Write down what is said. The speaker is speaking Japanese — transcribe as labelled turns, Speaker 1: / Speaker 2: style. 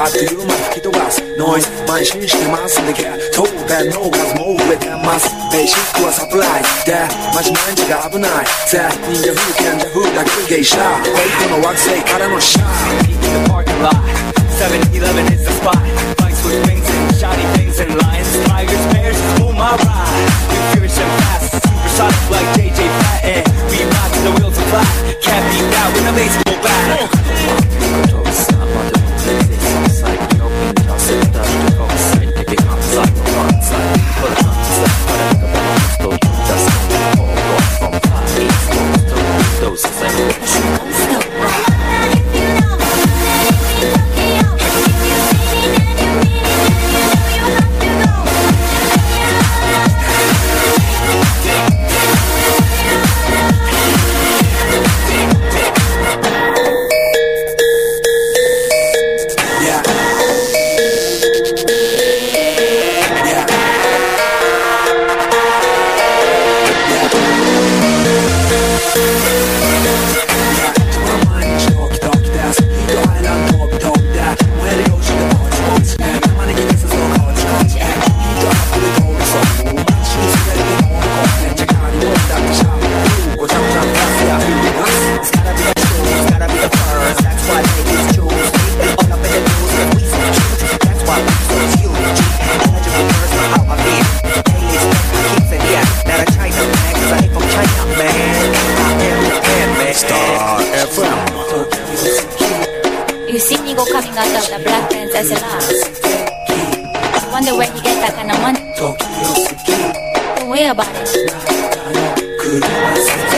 Speaker 1: あっという間に吹き飛ばすノイズ慢心してますんでゲットで脳数も増えてますベーシックはサプライズでマジ毎日が危ないぜ忍者風賢者風だけで芸者フェイクの惑星からのシャー In the parking lot 7-Eleven is the spot Bikes with wings and shiny things and lions Tigers, bears, oh my ride We're furious and fast Supersonic like JJ Patton We rock till the wheels are flat Can't beat that with a baseball bat
Speaker 2: You see me go coming out of the black pants as a laugh. Wonder where you get that kind of money. Don't worry about it.